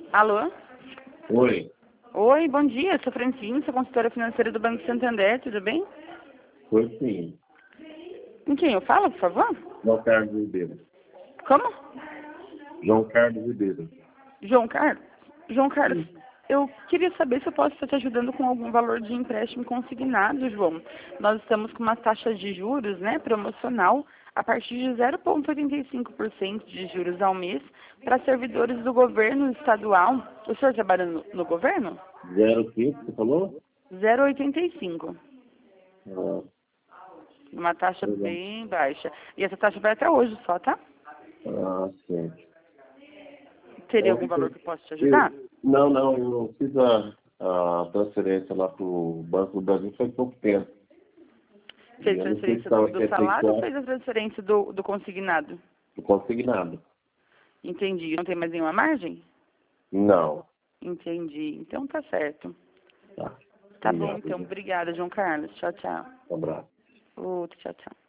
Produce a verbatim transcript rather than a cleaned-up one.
Alô? Oi. Oi, bom dia. Sou Francine, sou consultora financeira do Banco Santander, tudo bem? Oi, sim. Com quem eu falo, por favor? João Carlos Ribeiro. Como? João Carlos Ribeiro. João Carlos? João Carlos, Sim. eu queria saber se eu posso estar te ajudando com algum valor de empréstimo consignado, João. Nós estamos com uma taxa de juros, né, promocional, a partir de zero vírgula oitenta e cinco por cento de juros ao mês para servidores do governo estadual. O senhor trabalha no, no governo? Zero quinze, você falou? zero vírgula oitenta e cinco. Ah, Uma taxa legal. bem baixa. E essa taxa vai até hoje só, tá? Ah, sim. Teria Eu, algum valor que eu possa te eu, ajudar? não, não, eu fiz a, a transferência lá para o Banco do Brasil faz pouco tempo. E Fez eu não sei se transferência está do, do salário ou oitenta e quatro fez a transferência do, do consignado? consignado. Entendi. Não tem mais nenhuma margem? Não. Entendi. Então tá certo. Tá. Tá bom, Obrigado, então. gente. Obrigada, João Carlos. Tchau, tchau. Um abraço. Outro, tchau, tchau.